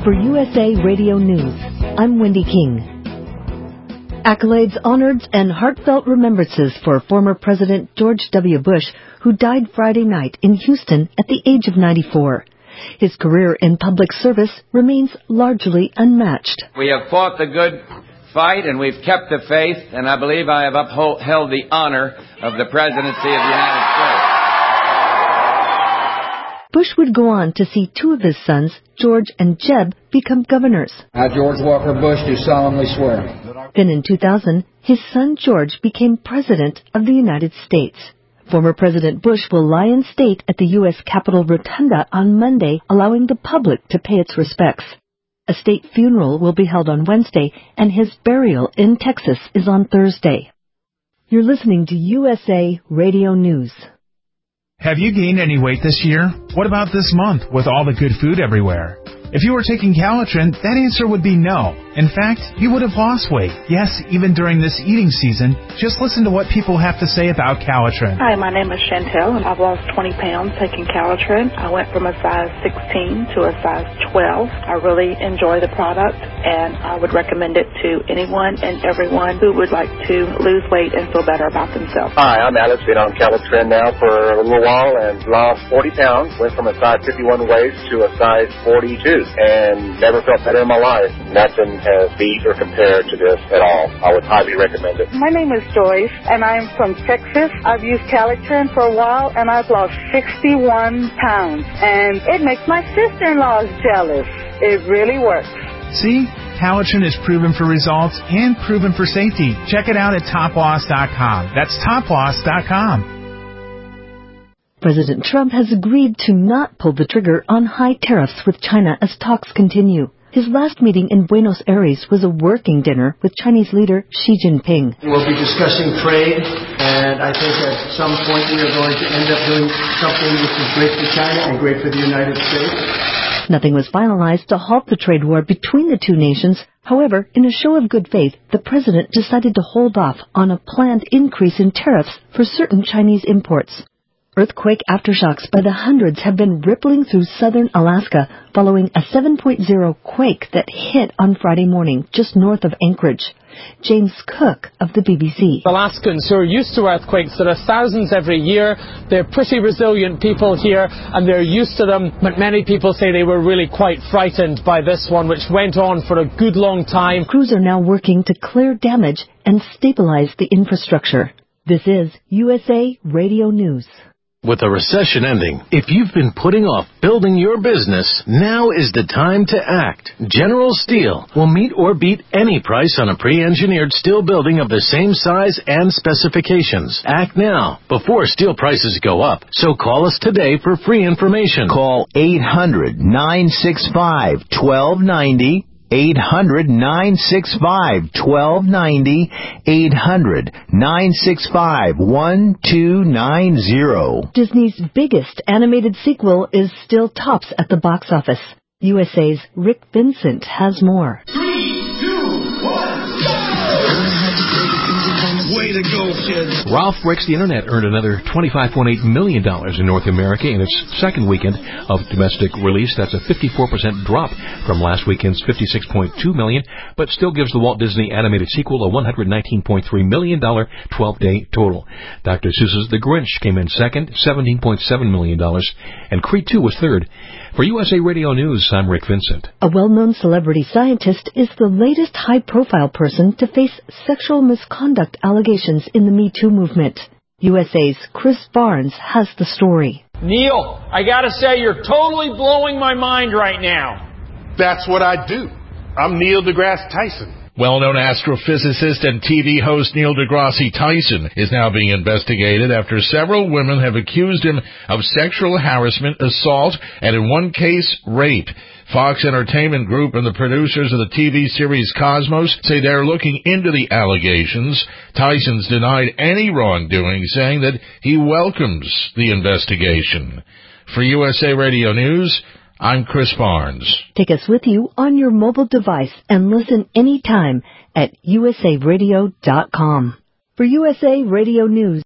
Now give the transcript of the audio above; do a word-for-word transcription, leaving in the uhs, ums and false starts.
For U S A Radio News, I'm Wendy King. Accolades, honors, and heartfelt remembrances for former President George W. Bush, who died Friday night in Houston at the age of ninety-four. His career in public service remains largely unmatched. We have fought the good fight, and we've kept the faith, and I believe I have upheld the honor of the presidency of the United States. Bush would go on to see two of his sons, George and Jeb, become governors. I, George Walker Bush, do solemnly swear. Then in two thousand, his son George became President of the United States. Former President Bush will lie in state at the U S Capitol Rotunda on Monday, allowing the public to pay its respects. A state funeral will be held on Wednesday, and his burial in Texas is on Thursday. You're listening to U S A Radio News. Have you gained any weight this year? What about this month with all the good food everywhere? If you were taking Calitrin, that answer would be no. In fact, you would have lost weight. Yes, even during this eating season. Just listen to what people have to say about Calitrin. Hi, my name is Chantel, and I've lost twenty pounds taking Calitrin. I went from a size sixteen to a size twelve. I really enjoy the product, and I would recommend it to anyone and everyone who would like to lose weight and feel better about themselves. Hi, I'm Alex. Been on Calitrin now for a little while and lost forty pounds. Went from a size fifty-one waist to a size forty-two. And never felt better in my life. Nothing has beat or compared to this at all. I would highly recommend it. My name is Joyce, and I'm from Texas. I've used Calitrin for a while, and I've lost sixty-one pounds. And it makes my sister-in-law jealous. It really works. See? Calitrin is proven for results and proven for safety. Check it out at top loss dot com. That's top loss dot com. President Trump has agreed to not pull the trigger on high tariffs with China as talks continue. His last meeting in Buenos Aires was a working dinner with Chinese leader Xi Jinping. We'll be discussing trade, and I think at some point we are going to end up doing something which is great for China and great for the United States. Nothing was finalized to halt the trade war between the two nations. However, in a show of good faith, the president decided to hold off on a planned increase in tariffs for certain Chinese imports. Earthquake aftershocks by the hundreds have been rippling through southern Alaska following a seven point oh quake that hit on Friday morning just north of Anchorage. James Cook of the B B C. Alaskans who are used to earthquakes, there are thousands every year. They're pretty resilient people here, and they're used to them. But many people say they were really quite frightened by this one, which went on for a good long time. Crews are now working to clear damage and stabilize the infrastructure. This is U S A Radio News. With the recession ending, if you've been putting off building your business, now is the time to act. General Steel will meet or beat any price on a pre-engineered steel building of the same size and specifications. Act now, before steel prices go up. So call us today for free information. Call eight hundred, nine six five, one two nine zero. eight hundred, nine six five, one two nine zero. eight hundred, nine six five, one two nine zero. Disney's biggest animated sequel is still tops at the box office. U S A's Rick Vincent has more. Three, two, one, way to go, kids. Ralph Breaks the Internet earned another twenty-five point eight million dollars in North America in its second weekend of domestic release. That's a fifty-four percent drop from last weekend's fifty-six point two million dollars, but still gives the Walt Disney animated sequel a one hundred nineteen point three million dollars twelve-day total. Doctor Seuss's The Grinch came in second, seventeen point seven million dollars, and Creed two was third. For U S A Radio News, I'm Rick Vincent. A well-known celebrity scientist is the latest high-profile person to face sexual misconduct allegations in the Me Too movement. U S A's Chris Barnes has the story. Neil, I gotta say, you're totally blowing my mind right now. That's what I do. I'm Neil deGrasse Tyson. Well-known astrophysicist and T V host Neil deGrasse Tyson is now being investigated after several women have accused him of sexual harassment, assault, and in one case, rape. Fox Entertainment Group and the producers of the T V series Cosmos say they're looking into the allegations. Tyson's denied any wrongdoing, saying that he welcomes the investigation. For U S A Radio News, I'm Chris Barnes. Take us with you on your mobile device and listen anytime at U S A radio dot com. For U S A Radio News,